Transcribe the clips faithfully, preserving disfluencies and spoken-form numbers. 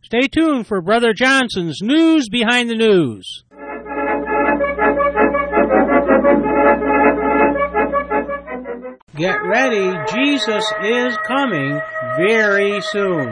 Stay tuned for Brother Johnson's News Behind the News. Get ready, Jesus is coming very soon.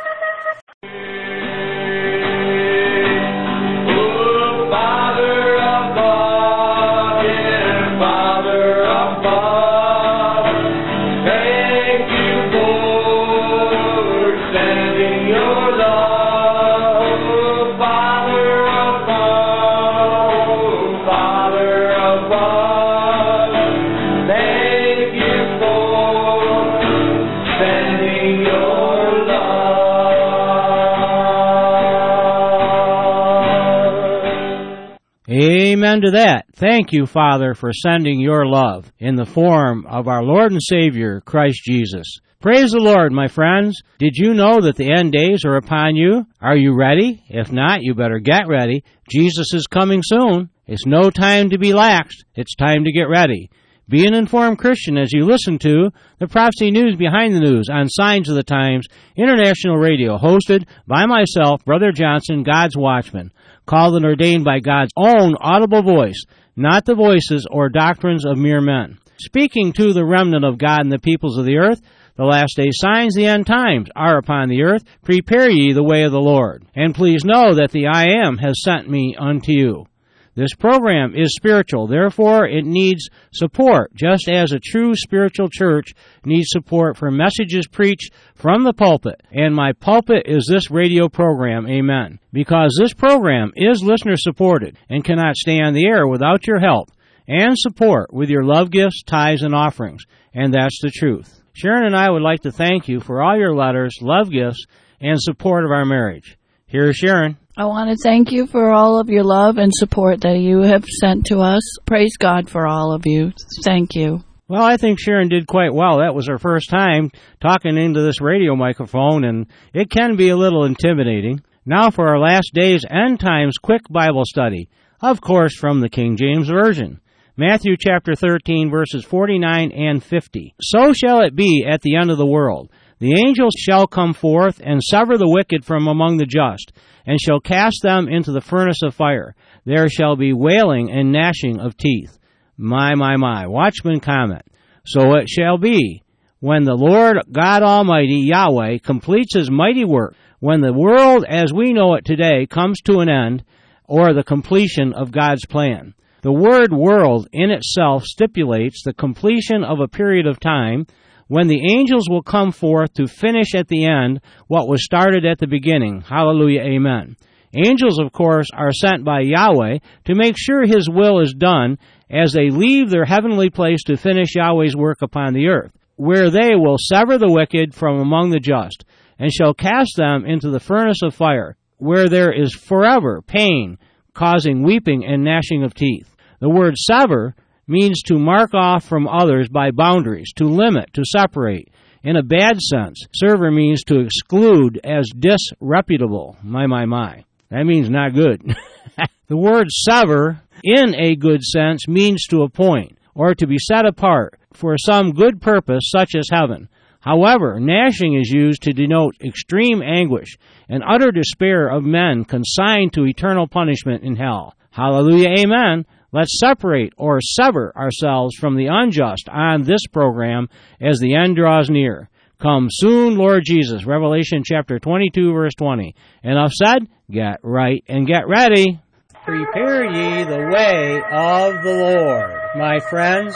Amen to that. Thank you, Father, for sending your love in the form of our Lord and Savior, Christ Jesus. Praise the Lord, my friends. Did you know that the end days are upon you? Are you ready? If not, you better get ready. Jesus is coming soon. It's no time to be laxed. It's time to get ready. Be an informed Christian as you listen to the Prophecy News Behind the News on Signs of the Times International Radio, hosted by myself, Brother Johnson, God's Watchman, called and ordained by God's own audible voice, not the voices or doctrines of mere men. Speaking to the remnant of God and the peoples of the earth, the last day signs, the end times are upon the earth. Prepare ye the way of the Lord. And please know that the I Am has sent me unto you. This program is spiritual, therefore it needs support, just as a true spiritual church needs support for messages preached from the pulpit. And my pulpit is this radio program, amen. Because this program is listener-supported and cannot stay on the air without your help and support with your love gifts, tithes, and offerings. And that's the truth. Sharon and I would like to thank you for all your letters, love gifts, and support of our marriage. Here's Sharon. I want to thank you for all of your love and support that you have sent to us. Praise God for all of you. Thank you. Well, I think Sharon did quite well. That was her first time talking into this radio microphone, and it can be a little intimidating. Now for our last day's end times quick Bible study, of course from the King James Version. Matthew chapter thirteen, verses forty-nine and fifty. So shall it be at the end of the world. The angels shall come forth and sever the wicked from among the just, and shall cast them into the furnace of fire. There shall be wailing and gnashing of teeth. My, my, my. Watchman comment. So it shall be, when the Lord God Almighty, Yahweh, completes His mighty work, when the world as we know it today comes to an end, or the completion of God's plan. The word world in itself stipulates the completion of a period of time when the angels will come forth to finish at the end what was started at the beginning. Hallelujah, amen. Angels, of course, are sent by Yahweh to make sure His will is done as they leave their heavenly place to finish Yahweh's work upon the earth, where they will sever the wicked from among the just, and shall cast them into the furnace of fire, where there is forever pain, causing weeping and gnashing of teeth. The word sever means to mark off from others by boundaries, to limit, to separate. In a bad sense, sever means to exclude as disreputable. My, my, my. That means not good. The word sever, in a good sense, means to appoint, or to be set apart for some good purpose such as heaven. However, gnashing is used to denote extreme anguish and utter despair of men consigned to eternal punishment in hell. Hallelujah, amen. Let's separate or sever ourselves from the unjust on this program as the end draws near. Come soon, Lord Jesus. Revelation chapter twenty-two, verse twenty. Enough said, get right and get ready. Prepare ye the way of the Lord, my friends.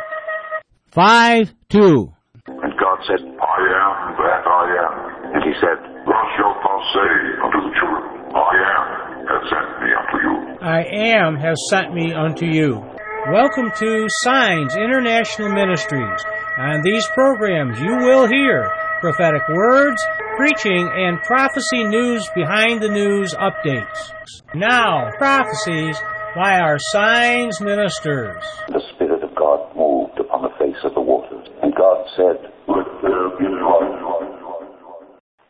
Five, two. And God said, I am that I am. And He said, thus shalt thou say unto the children, I am has sent me unto you. I am has sent me unto you. Welcome to Signs International Ministries. On these programs you will hear prophetic words, preaching, and prophecy news behind the news updates. Now, prophecies by our Signs ministers. The Spirit of God moved upon the face of the waters, and God said, let there be light.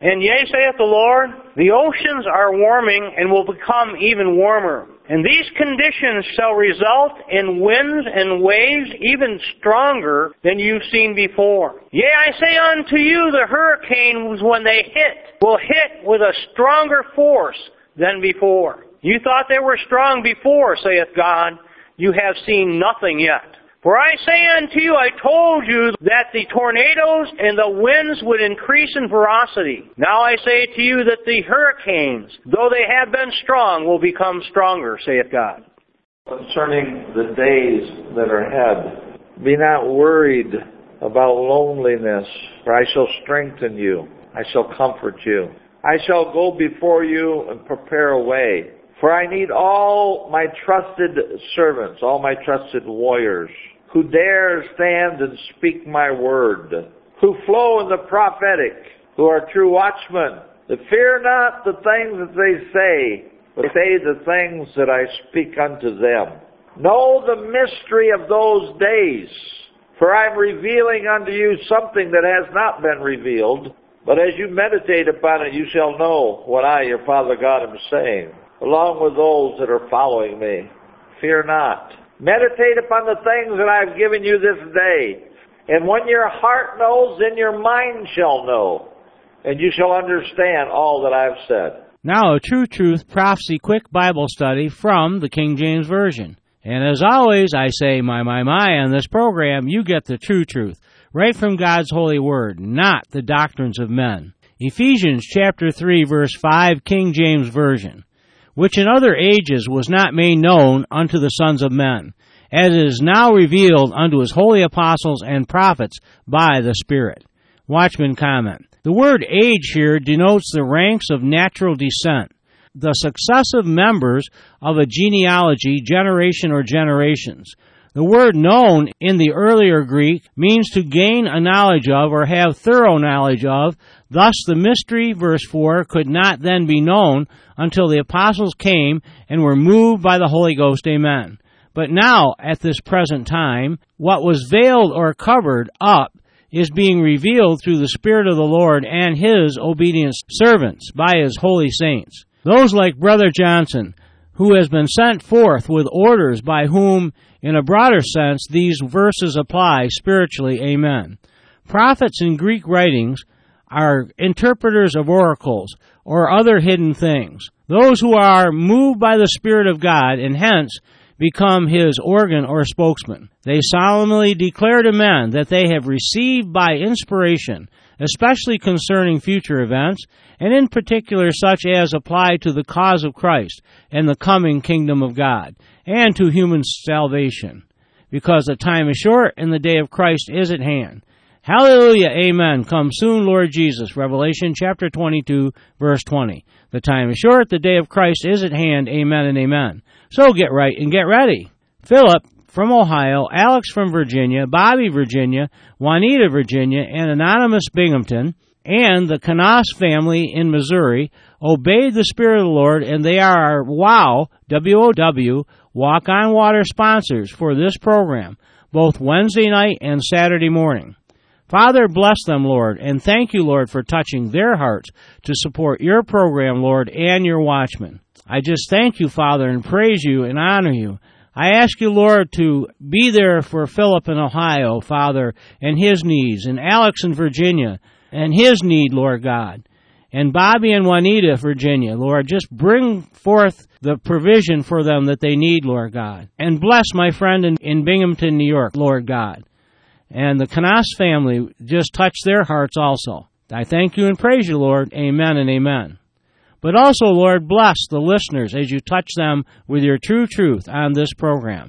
And yea, saith the Lord, the oceans are warming and will become even warmer. And these conditions shall result in winds and waves even stronger than you've seen before. Yea, I say unto you, the hurricanes, when they hit, will hit with a stronger force than before. You thought they were strong before, saith God. You have seen nothing yet. For I say unto you, I told you that the tornadoes and the winds would increase in ferocity. Now I say to you that the hurricanes, though they have been strong, will become stronger, saith God. Concerning the days that are ahead, be not worried about loneliness, for I shall strengthen you. I shall comfort you. I shall go before you and prepare a way. For I need all my trusted servants, all my trusted warriors, who dare stand and speak my word, who flow in the prophetic, who are true watchmen, that fear not the things that they say, but say the things that I speak unto them. Know the mystery of those days, for I am revealing unto you something that has not been revealed, but as you meditate upon it, you shall know what I, your Father God, am saying, along with those that are following me. Fear not. Meditate upon the things that I have given you this day. And when your heart knows, then your mind shall know, and you shall understand all that I have said. Now a True Truth Prophecy Quick Bible Study from the King James Version. And as always, I say, my, my, my, on this program, you get the true truth, right from God's holy word, not the doctrines of men. Ephesians chapter three, verse five, King James Version. Which in other ages was not made known unto the sons of men, as it is now revealed unto his holy apostles and prophets by the Spirit. Watchman comment. The word age here denotes the ranks of natural descent, the successive members of a genealogy, generation or generations. The word known in the earlier Greek means to gain a knowledge of or have thorough knowledge of. Thus the mystery, verse four, could not then be known until the apostles came and were moved by the Holy Ghost. Amen. But now, at this present time, what was veiled or covered up is being revealed through the Spirit of the Lord and His obedient servants by His holy saints. Those like Brother Johnson, who has been sent forth with orders by whom, in a broader sense, these verses apply spiritually. Amen. Prophets in Greek writings are interpreters of oracles or other hidden things. Those who are moved by the Spirit of God and hence become His organ or spokesman. They solemnly declare to men that they have received by inspiration, especially concerning future events, and in particular such as apply to the cause of Christ and the coming kingdom of God, and to human salvation, because the time is short and the day of Christ is at hand. Hallelujah, amen. Come soon, Lord Jesus. Revelation chapter twenty-two, verse twenty. The time is short, the day of Christ is at hand. Amen and amen. So get right and get ready. Philip from Ohio, Alex from Virginia, Bobby, Virginia, Juanita, Virginia, and Anonymous Binghamton, and the Canas family in Missouri obeyed the Spirit of the Lord, and they are our WOW, W O W, Walk on Water sponsors for this program, both Wednesday night and Saturday morning. Father, bless them, Lord, and thank you, Lord, for touching their hearts to support your program, Lord, and your watchmen. I just thank you, Father, and praise you and honor you. I ask you, Lord, to be there for Philip in Ohio, Father, and his needs, and Alex in Virginia, and his need, Lord God, and Bobby and Juanita, Virginia, Lord, just bring forth the provision for them that they need, Lord God, and bless my friend in, in Binghamton, New York, Lord God. And the Canas family, just touch their hearts also. I thank you and praise you, Lord. Amen and amen. But also, Lord, bless the listeners as you touch them with your true truth on this program.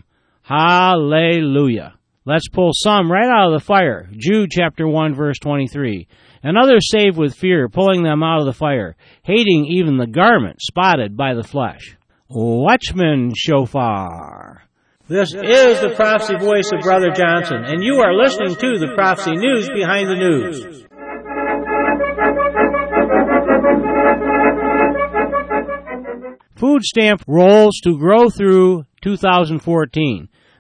Hallelujah. Let's pull some right out of the fire. Jude chapter one, verse twenty-three. And others saved with fear, pulling them out of the fire, hating even the garment spotted by the flesh. Watchman Shofar. This is the prophecy voice of Brother Johnson, and you are listening to the Prophecy News Behind the News. Food stamp rolls to grow through two thousand fourteen.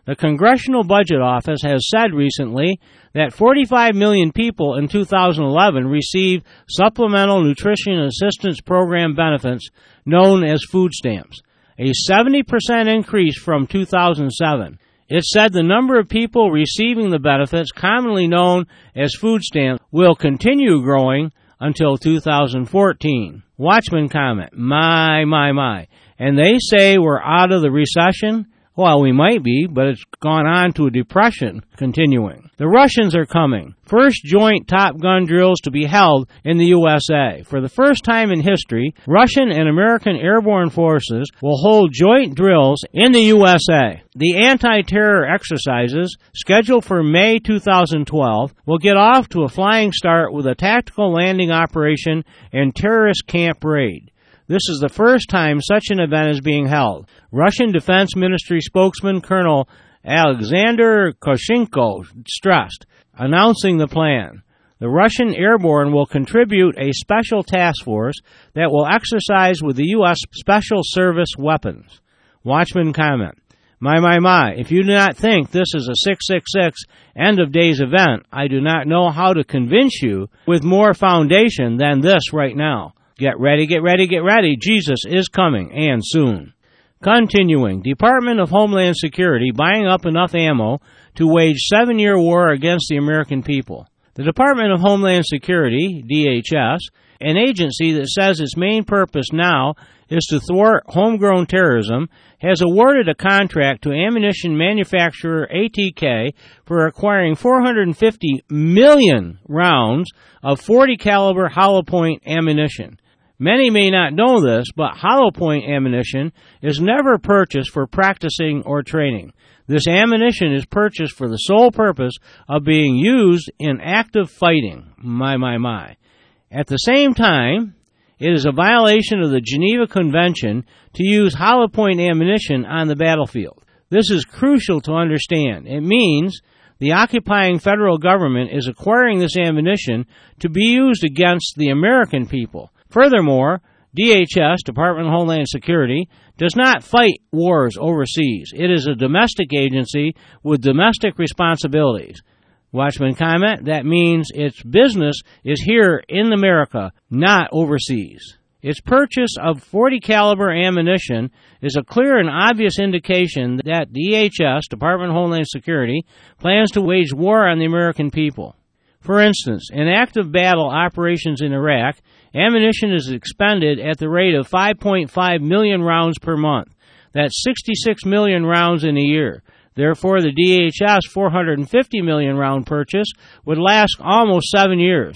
The Congressional Budget Office has said recently that forty-five million people in two thousand eleven received Supplemental Nutrition Assistance Program benefits known as food stamps, a seventy percent increase from two thousand seven. It said the number of people receiving the benefits, commonly known as food stamps, will continue growing until two thousand fourteen. Watchman comment, my, my, my. And they say we're out of the recession? Well, we might be, but it's gone on to a depression continuing. The Russians are coming. First joint Top Gun drills to be held in the U S A. For the first time in history, Russian and American airborne forces will hold joint drills in the U S A. The anti-terror exercises, scheduled for May two thousand twelve, will get off to a flying start with a tactical landing operation and terrorist camp raid. This is the first time such an event is being held. Russian Defense Ministry spokesman Colonel Alexander Koshenko stressed, announcing the plan. The Russian airborne will contribute a special task force that will exercise with the U S Special Service weapons. Watchman comment, my, my, my, if you do not think this is a six six six end-of-days event, I do not know how to convince you with more foundation than this right now. Get ready, get ready, get ready. Jesus is coming, and soon. Continuing, Department of Homeland Security buying up enough ammo to wage seven-year war against the American people. The Department of Homeland Security, D H S, an agency that says its main purpose now is to thwart homegrown terrorism, has awarded a contract to ammunition manufacturer A T K for acquiring four hundred fifty million rounds of forty caliber hollow point ammunition. Many may not know this, but hollow point ammunition is never purchased for practicing or training. This ammunition is purchased for the sole purpose of being used in active fighting. My, my, my. At the same time, it is a violation of the Geneva Convention to use hollow point ammunition on the battlefield. This is crucial to understand. It means the occupying federal government is acquiring this ammunition to be used against the American people. Furthermore, D H S, Department of Homeland Security, does not fight wars overseas. It is a domestic agency with domestic responsibilities. Watchman comment, that means its business is here in America, not overseas. Its purchase of forty caliber ammunition is a clear and obvious indication that D H S, Department of Homeland Security, plans to wage war on the American people. For instance, in active battle operations in Iraq, ammunition is expended at the rate of five point five million rounds per month. That's sixty-six million rounds in a year. Therefore, the D H S four hundred fifty million round purchase would last almost seven years.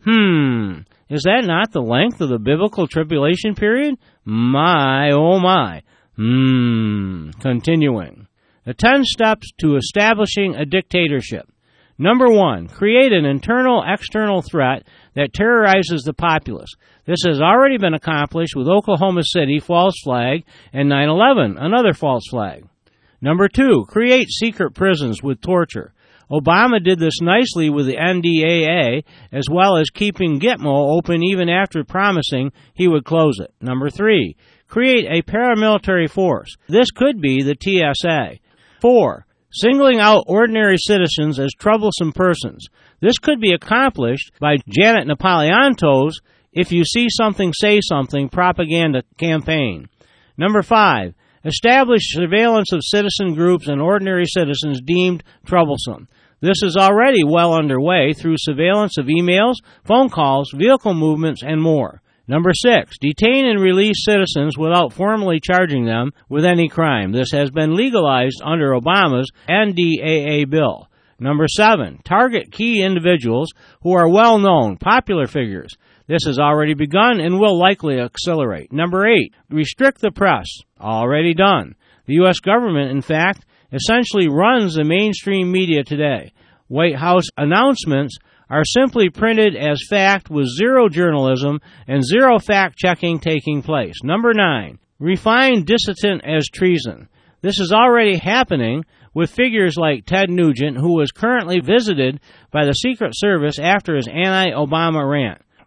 Hmm, is that not the length of the biblical tribulation period? My, oh my. Hmm, continuing. The ten steps to establishing a dictatorship. Number one, create an internal-external threat that terrorizes the populace. This has already been accomplished with Oklahoma City, false flag, and nine eleven, another false flag. Number two, create secret prisons with torture. Obama did this nicely with the N D A A, as well as keeping Gitmo open even after promising he would close it. Number three, create a paramilitary force. This could be the T S A. Four, singling out ordinary citizens as troublesome persons. This could be accomplished by Janet Napolitanto's If You See Something, Say Something propaganda campaign. Number five, establish surveillance of citizen groups and ordinary citizens deemed troublesome. This is already well underway through surveillance of emails, phone calls, vehicle movements, and more. Number six, detain and release citizens without formally charging them with any crime. This has been legalized under Obama's N D A A bill. Number seven, target key individuals who are well-known, popular figures. This has already begun and will likely accelerate. Number eight, restrict the press. Already done. The U S government, in fact, essentially runs the mainstream media today. White House announcements are simply printed as fact with zero journalism and zero fact-checking taking place. Number nine, refine dissident as treason. This is already happening with figures like Ted Nugent, who was currently visited by the Secret Service after his anti-Obama rant.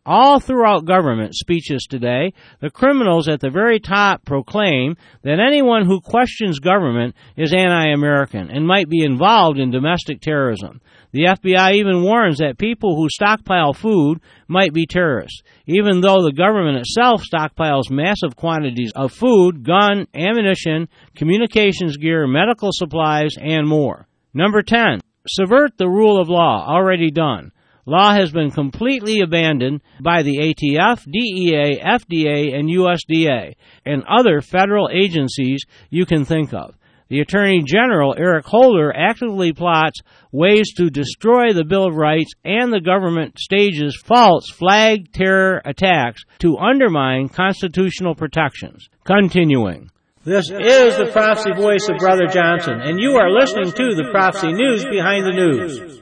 all throughout government speeches today, the criminals at the very top proclaim that anyone who questions government is anti-American and might be involved in domestic terrorism. The F B I even warns that people who stockpile food might be terrorists, even though the government itself stockpiles massive quantities of food, gun, ammunition, communications gear, medical supplies, and more. Number ten. Subvert the rule of law. Already done. Law has been completely abandoned by the A T F, D E A, F D A, and U S D A, and other federal agencies you can think of. The Attorney General, Eric Holder, actively plots ways to destroy the Bill of Rights, and the government stages false flag terror attacks to undermine constitutional protections. Continuing. This is the prophecy voice of Brother Johnson, and you are listening to the Prophecy News Behind the News.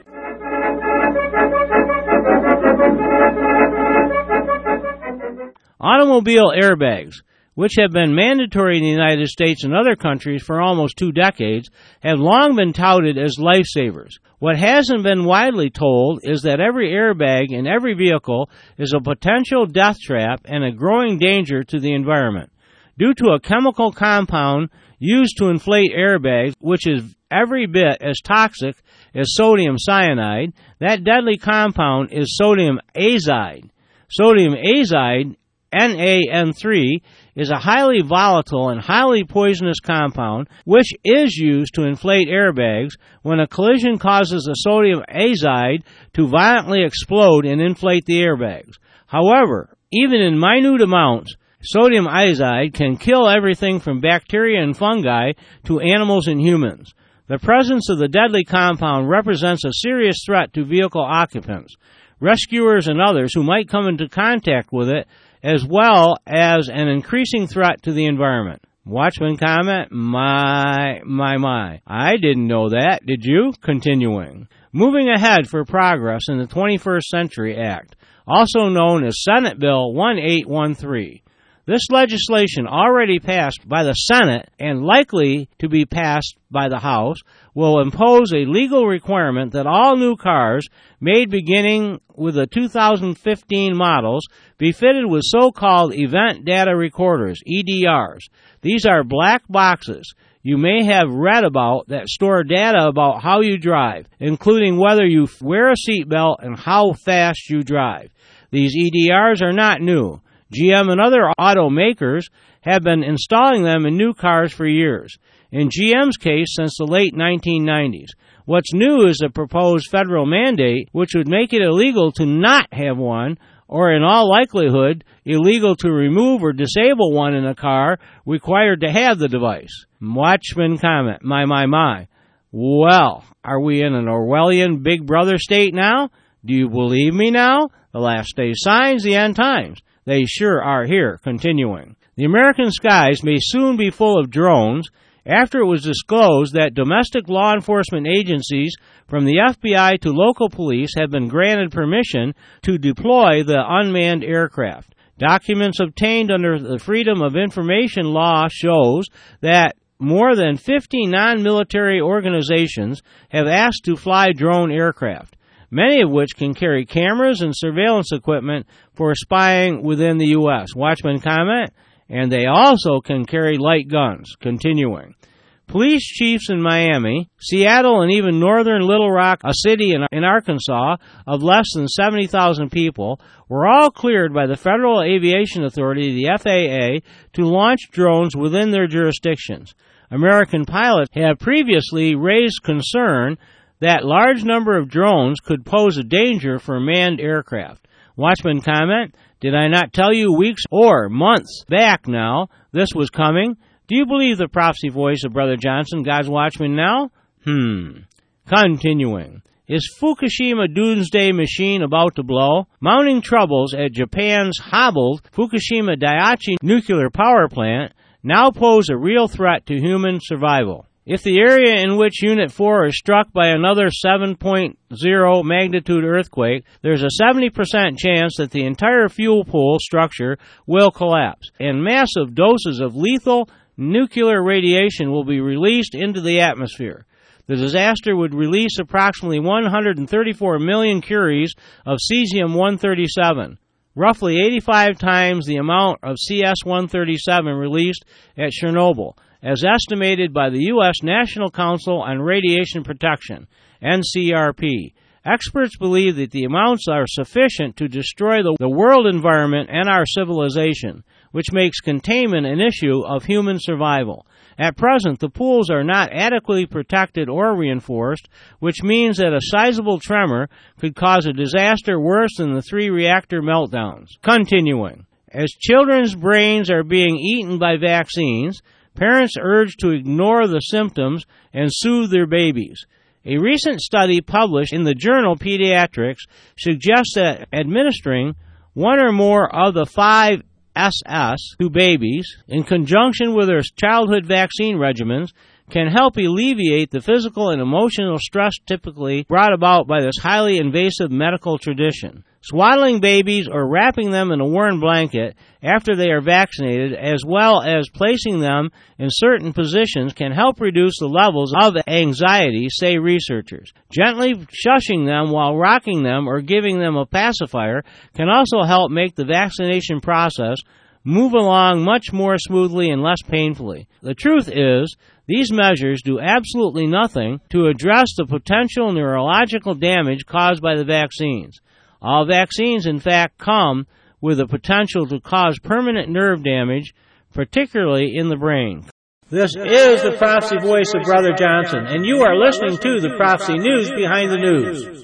Automobile airbags, which have been mandatory in the United States and other countries for almost two decades, have long been touted as lifesavers. What hasn't been widely told is that every airbag in every vehicle is a potential death trap and a growing danger to the environment. Due to a chemical compound used to inflate airbags, which is every bit as toxic as sodium cyanide, that deadly compound is sodium azide. Sodium azide, N A N three, is a highly volatile and highly poisonous compound which is used to inflate airbags when a collision causes the sodium azide to violently explode and inflate the airbags. However, even in minute amounts, sodium azide can kill everything from bacteria and fungi to animals and humans. The presence of the deadly compound represents a serious threat to vehicle occupants, rescuers, and others who might come into contact with it, as well as an increasing threat to the environment. Watchman comment, my, my, my. I didn't know that, did you? Continuing. Moving ahead for progress in the twenty-first Century Act, also known as Senate Bill eighteen thirteen. This legislation, already passed by the Senate and likely to be passed by the House, will impose a legal requirement that all new cars made beginning with the two thousand fifteen models be fitted with so-called Event Data Recorders, E D Rs. These are black boxes you may have read about that store data about how you drive, including whether you wear a seatbelt and how fast you drive. These E D Rs are not new. G M and other automakers have been installing them in new cars for years. In G M's case, since the late nineteen nineties. What's new is a proposed federal mandate which would make it illegal to not have one, or in all likelihood, illegal to remove or disable one in a car required to have the device. Watchman comment, my, my, my. Well, are we in an Orwellian Big Brother state now? Do you believe me now? The last day signs, the end times. They sure are here. Continuing. The American skies may soon be full of drones after it was disclosed that domestic law enforcement agencies from the F B I to local police have been granted permission to deploy the unmanned aircraft. Documents obtained under the Freedom of Information law shows that more than fifty non-military organizations have asked to fly drone aircraft, many of which can carry cameras and surveillance equipment for spying within the U S. Watchman comment, and they also can carry light guns. Continuing. Police chiefs in Miami, Seattle, and even northern Little Rock, a city in, in Arkansas of less than seventy thousand people, were all cleared by the Federal Aviation Authority, the F A A, to launch drones within their jurisdictions. American pilots have previously raised concern that large number of drones could pose a danger for manned aircraft. Watchman comment, did I not tell you weeks or months back now this was coming? Do you believe the prophecy voice of Brother Johnson, God's Watchman now? Hmm. Continuing. Is Fukushima doomsday machine about to blow? Mounting troubles at Japan's hobbled Fukushima Daiichi nuclear power plant now pose a real threat to human survival. If the area in which Unit four is struck by another seven point oh magnitude earthquake, there's a seventy percent chance that the entire fuel pool structure will collapse, and massive doses of lethal nuclear radiation will be released into the atmosphere. The disaster would release approximately one hundred thirty-four million curies of cesium one thirty-seven, roughly eighty-five times the amount of C S one thirty-seven released at Chernobyl, as estimated by the U S National Council on Radiation Protection, N C R P. Experts believe that the amounts are sufficient to destroy the, the world environment and our civilization, which makes containment an issue of human survival. At present, the pools are not adequately protected or reinforced, which means that a sizable tremor could cause a disaster worse than the three reactor meltdowns. Continuing, as children's brains are being eaten by vaccines, parents urge to ignore the symptoms and soothe their babies. A recent study published in the journal Pediatrics suggests that administering one or more of the five S S to babies in conjunction with their childhood vaccine regimens can help alleviate the physical and emotional stress typically brought about by this highly invasive medical tradition. Swaddling babies or wrapping them in a warm blanket after they are vaccinated, as well as placing them in certain positions, can help reduce the levels of anxiety, say researchers. Gently shushing them while rocking them or giving them a pacifier can also help make the vaccination process move along much more smoothly and less painfully. The truth is, these measures do absolutely nothing to address the potential neurological damage caused by the vaccines. All vaccines, in fact, come with the potential to cause permanent nerve damage, particularly in the brain. This is the Prophecy Voice of Brother Johnson, and you are listening to the Prophecy News Behind the News.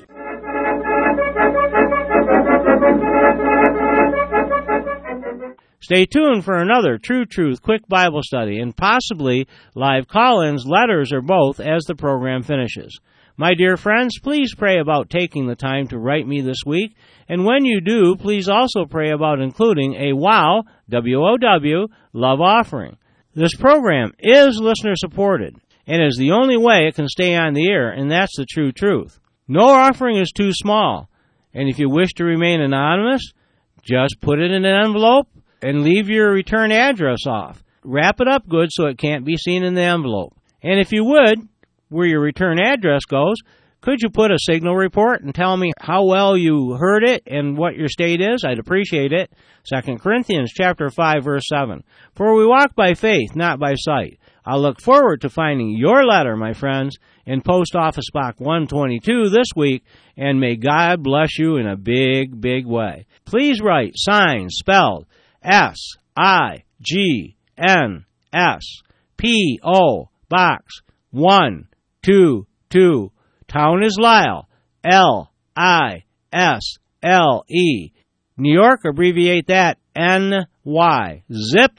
Stay tuned for another True Truth Quick Bible Study and possibly live call-ins, letters, or both as the program finishes. My dear friends, please pray about taking the time to write me this week, and when you do, please also pray about including a WOW, W O W, love offering. This program is listener-supported, and is the only way it can stay on the air, and that's the true truth. No offering is too small, and if you wish to remain anonymous, just put it in an envelope and leave your return address off. Wrap it up good so it can't be seen in the envelope. And if you would, where your return address goes, could you put a signal report and tell me how well you heard it and what your state is? I'd appreciate it. Second Corinthians chapter five, verse seven. For we walk by faith, not by sight. I look forward to finding your letter, my friends, in Post Office Box one twenty-two this week, and may God bless you in a big, big way. Please write sign spelled S I G N S P O Box one two two. Town is Lisle, L I S L E. New York, abbreviate that N Y. Zip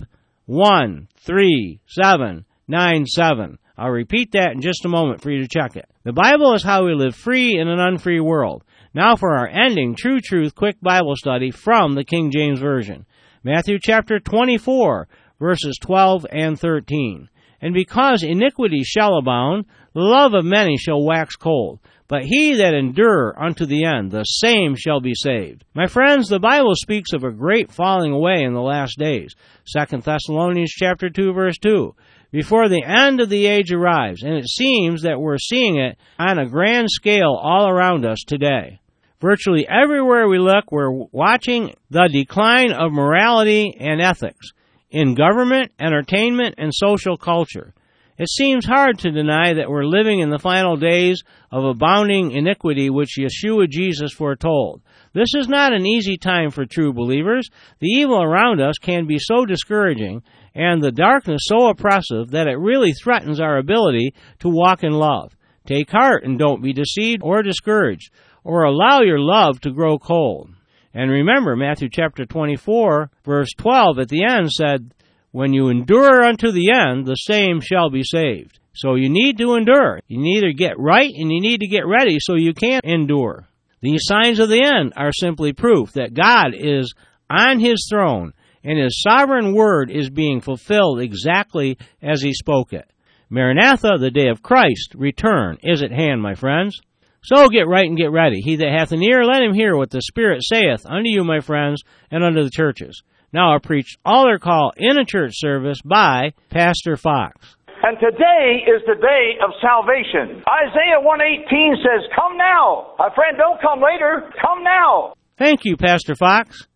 one three seven nine seven. I'll repeat that in just a moment for you to check it. The Bible is how we live free in an unfree world. Now for our ending True Truth Quick Bible Study from the King James Version. Matthew chapter twenty-four, verses twelve and thirteen. And because iniquity shall abound, the love of many shall wax cold. But he that endure unto the end, the same shall be saved. My friends, the Bible speaks of a great falling away in the last days. Second Thessalonians chapter two, verse two. Before the end of the age arrives, and it seems that we're seeing it on a grand scale all around us today. Virtually everywhere we look, we're watching the decline of morality and ethics in government, entertainment, and social culture. It seems hard to deny that we're living in the final days of abounding iniquity which Yeshua Jesus foretold. This is not an easy time for true believers. The evil around us can be so discouraging and the darkness so oppressive that it really threatens our ability to walk in love. Take heart and don't be deceived or discouraged, or allow your love to grow cold. And remember, Matthew chapter twenty-four, verse twelve at the end said, when you endure unto the end, the same shall be saved. So you need to endure. You need to get right and you need to get ready so you can endure. These signs of the end are simply proof that God is on his throne and his sovereign word is being fulfilled exactly as he spoke it. Maranatha, the day of Christ's return, is at hand, my friends. So get right and get ready. He that hath an ear, let him hear what the Spirit saith unto you, my friends, and unto the churches. Now I preached altar call in a church service by Pastor Fox. And today is the day of salvation. Isaiah one eighteen says, come now. My friend, don't come later. Come now. Thank you, Pastor Fox.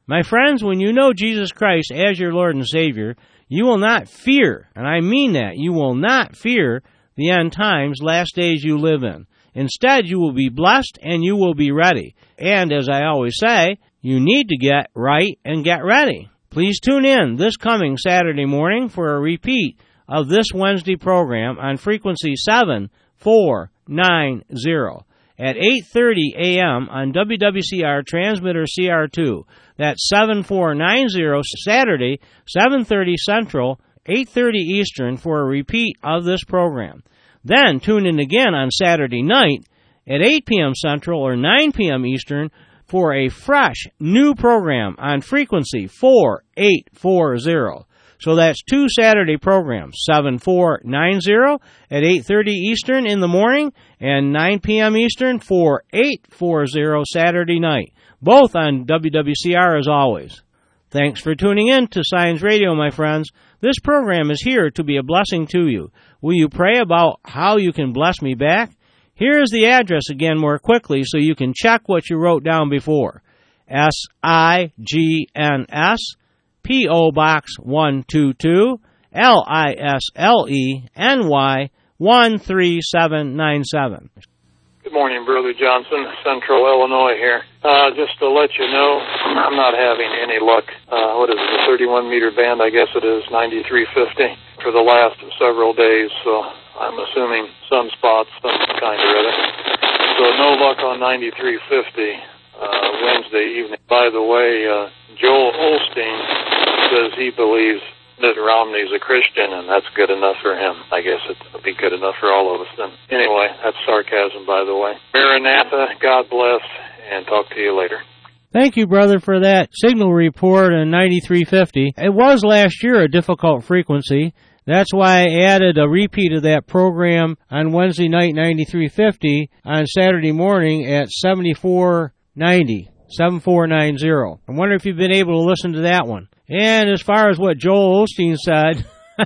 My friends, when you know Jesus Christ as your Lord and Savior, you will not fear, and I mean that, you will not fear the end times, last days you live in. Instead, you will be blessed and you will be ready. And as I always say, you need to get right and get ready. Please tune in this coming Saturday morning for a repeat of this Wednesday program on frequency seven four nine zero at eight thirty a.m. on W W C R transmitter C R two. That's seven four nine zero, Saturday, seven thirty Central, eight thirty Eastern for a repeat of this program. Then tune in again on Saturday night at eight p.m. Central or nine p.m. Eastern for a fresh new program on frequency four eight four zero. So that's two Saturday programs, seven four nine zero at eight thirty Eastern in the morning and nine p.m. Eastern for eight forty Saturday night, both on W W C R as always. Thanks for tuning in to Science Radio, my friends. This program is here to be a blessing to you. Will you pray about how you can bless me back? Here is the address again more quickly so you can check what you wrote down before. S I G N S, P O Box one two two, L I S L E N Y one three seven nine seven. Good morning, Brother Johnson, Central Illinois here. Uh, just to let you know, I'm not having any luck. Uh, what is it, the thirty-one meter band, I guess it is, ninety-three fifty, for the last several days, so I'm assuming sunspots, some kind or other. So no luck on ninety-three fifty uh, Wednesday evening. By the way, uh, Joel Osteen says he believes Mitt Romney's a Christian, and that's good enough for him. I guess it'll be good enough for all of us then. Anyway, that's sarcasm, by the way. Maranatha, God bless, and talk to you later. Thank you, brother, for that signal report on ninety-three fifty. It was last year a difficult frequency. That's why I added a repeat of that program on Wednesday night, ninety-three fifty, on Saturday morning at seventy-four ninety, seven four nine zero. I wonder if you've been able to listen to that one. And as far as what Joel Osteen said,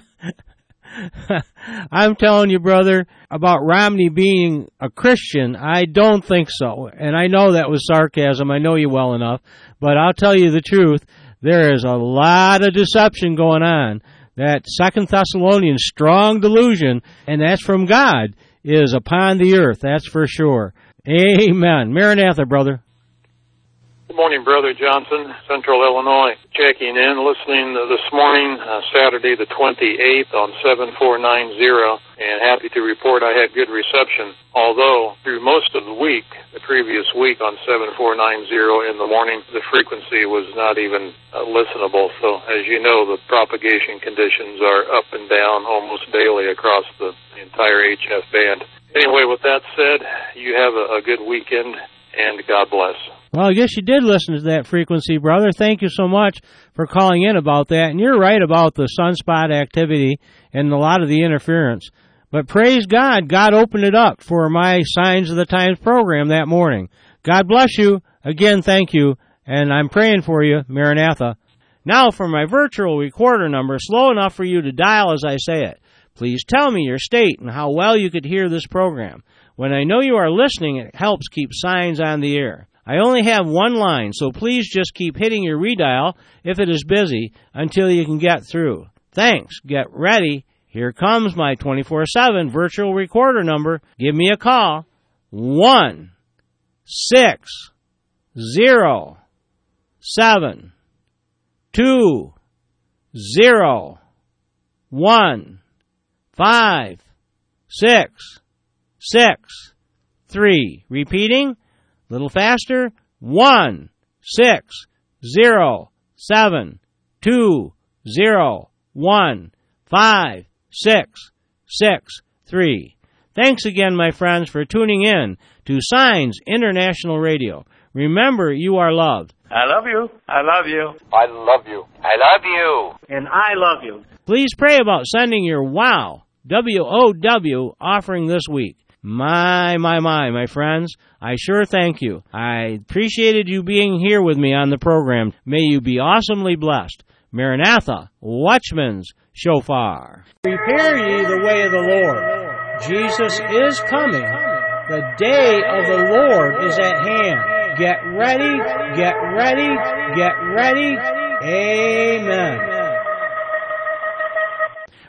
I'm telling you, brother, about Romney being a Christian, I don't think so. And I know that was sarcasm. I know you well enough. But I'll tell you the truth. There is a lot of deception going on. That Second Thessalonians strong delusion, and that's from God, is upon the earth. That's for sure. Amen. Maranatha, brother. Good morning, Brother Johnson, Central Illinois. Checking in, listening this morning, uh, Saturday the twenty-eighth on seven four nine zero, and happy to report I had good reception. Although, through most of the week, the previous week on seven four nine zero in the morning, the frequency was not even uh, listenable. So, as you know, the propagation conditions are up and down almost daily across the entire H F band. Anyway, with that said, you have a, a good weekend, and God bless. Well, I guess you did listen to that frequency, brother. Thank you so much for calling in about that. And you're right about the sunspot activity and a lot of the interference. But praise God, God opened it up for my Signs of the Times program that morning. God bless you. Again, thank you. And I'm praying for you, Maranatha. Now for my virtual recorder number, slow enough for you to dial as I say it. Please tell me your state and how well you could hear this program. When I know you are listening, it helps keep Signs on the air. I only have one line, so please just keep hitting your redial if it is busy until you can get through. Thanks. Get ready. Here comes my twenty-four seven virtual recorder number. Give me a call. One six zero seven two zero one five six six three. Repeating. A little faster. One, six, zero, seven, two, zero, one, five, six, six, three. Thanks again, my friends, for tuning in to Signs International Radio. Remember, you are loved. I love you. I love you. I love you. I love you. And I love you. Please pray about sending your WOW, W O W, offering this week. My, my, my, my friends, I sure thank you. I appreciated you being here with me on the program. May you be awesomely blessed. Maranatha, Watchman's Shofar. Prepare ye the way of the Lord. Jesus is coming. The day of the Lord is at hand. Get ready, get ready, get ready. Amen.